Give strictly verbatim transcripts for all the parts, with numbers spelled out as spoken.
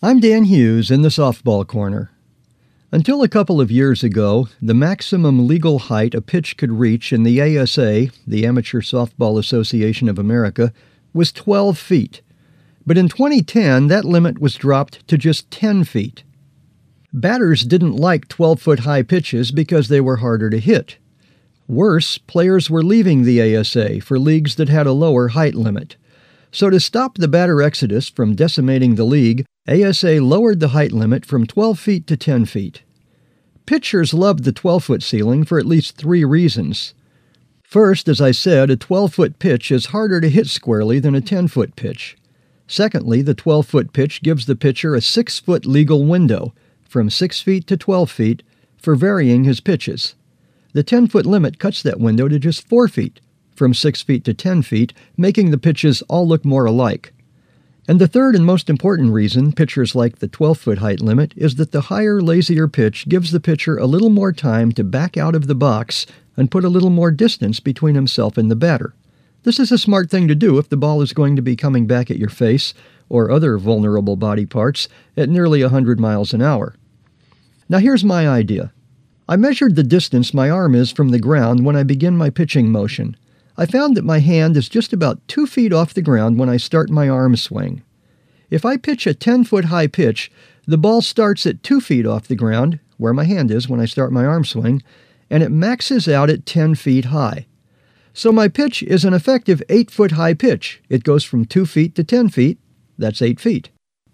I'm Dan Hughes in the softball corner. Until a couple of years ago, the maximum legal height a pitch could reach in the A S A, the Amateur Softball Association of America, was twelve feet. But in twenty ten, that limit was dropped to just ten feet. Batters didn't like twelve-foot high pitches because they were harder to hit. Worse, players were leaving the A S A for leagues that had a lower height limit. So to stop the batter exodus from decimating the league, A S A lowered the height limit from twelve feet to ten feet. Pitchers loved the twelve-foot ceiling for at least three reasons. First, as I said, a twelve-foot pitch is harder to hit squarely than a ten-foot pitch. Secondly, the twelve-foot pitch gives the pitcher a six-foot legal window, from six feet to twelve feet, for varying his pitches. The ten-foot limit cuts that window to just four feet, from six feet to ten feet, making the pitches all look more alike. And the third and most important reason pitchers like the twelve-foot height limit is that the higher, lazier pitch gives the pitcher a little more time to back out of the box and put a little more distance between himself and the batter. This is a smart thing to do if the ball is going to be coming back at your face or other vulnerable body parts at nearly one hundred miles an hour. Now here's my idea. I measured the distance my arm is from the ground when I begin my pitching motion. I found that my hand is just about two feet off the ground when I start my arm swing. If I pitch a ten-foot high pitch, the ball starts at two feet off the ground, where my hand is when I start my arm swing, and it maxes out at ten feet high. So my pitch is an effective eight-foot high pitch. It goes from two feet to ten feet. That's eight feet.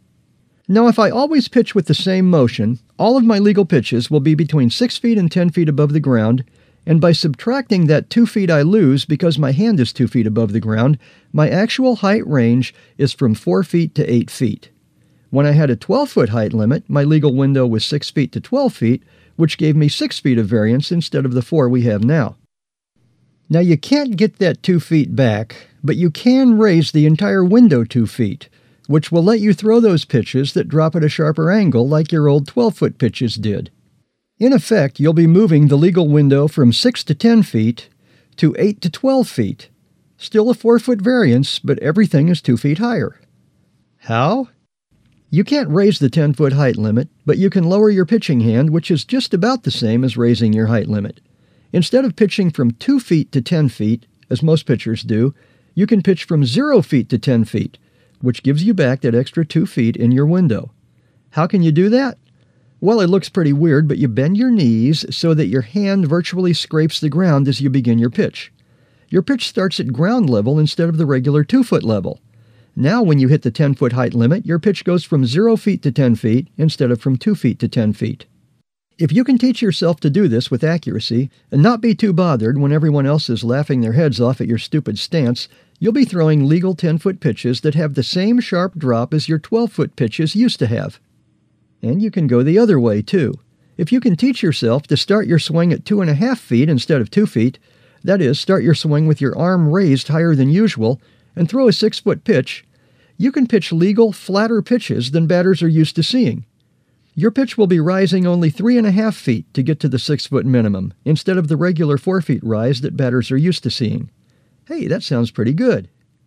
Now, if I always pitch with the same motion, all of my legal pitches will be between six feet and ten feet above the ground, and by subtracting that two feet I lose because my hand is two feet above the ground, my actual height range is from four feet to eight feet. When I had a twelve-foot height limit, my legal window was six feet to twelve feet, which gave me six feet of variance instead of the four we have now. Now, you can't get that two feet back, but you can raise the entire window two feet, which will let you throw those pitches that drop at a sharper angle like your old twelve-foot pitches did. In effect, you'll be moving the legal window from six to ten feet to eight to twelve feet. Still a four-foot variance, but everything is two feet higher. How? You can't raise the ten-foot height limit, but you can lower your pitching hand, which is just about the same as raising your height limit. Instead of pitching from two feet to ten feet, as most pitchers do, you can pitch from zero feet to ten feet, which gives you back that extra two feet in your window. How can you do that? Well, it looks pretty weird, but you bend your knees so that your hand virtually scrapes the ground as you begin your pitch. Your pitch starts at ground level instead of the regular two-foot level. Now, when you hit the ten-foot height limit, your pitch goes from zero feet to ten feet instead of from two feet to ten feet. If you can teach yourself to do this with accuracy and not be too bothered when everyone else is laughing their heads off at your stupid stance, you'll be throwing legal ten-foot pitches that have the same sharp drop as your twelve-foot pitches used to have. And you can go the other way, too. If you can teach yourself to start your swing at two and a half feet instead of two feet, that is, start your swing with your arm raised higher than usual, and throw a six-foot pitch, you can pitch legal, flatter pitches than batters are used to seeing. Your pitch will be rising only three and a half feet to get to the six-foot minimum, instead of the regular four-feet rise that batters are used to seeing. Hey, that sounds pretty good.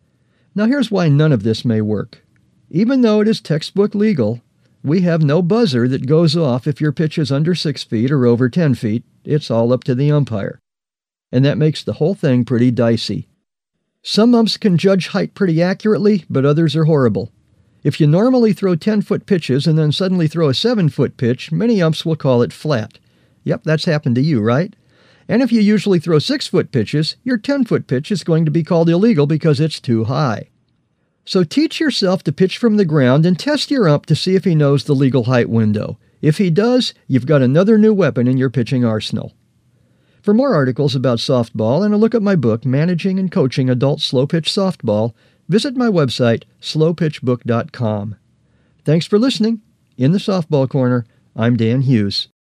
Now here's why none of this may work. Even though it is textbook legal, we have no buzzer that goes off if your pitch is under six feet or over ten feet. It's all up to the umpire. And that makes the whole thing pretty dicey. Some umps can judge height pretty accurately, but others are horrible. If you normally throw ten-foot pitches and then suddenly throw a seven-foot pitch, many umps will call it flat. Yep, that's happened to you, right? And if you usually throw six-foot pitches, your ten-foot pitch is going to be called illegal because it's too high. So teach yourself to pitch from the ground and test your ump to see if he knows the legal height window. If he does, you've got another new weapon in your pitching arsenal. For more articles about softball and a look at my book, Managing and Coaching Adult Slow Pitch Softball, visit my website, slow pitch book dot com. Thanks for listening. In the Softball Corner, I'm Dan Hughes.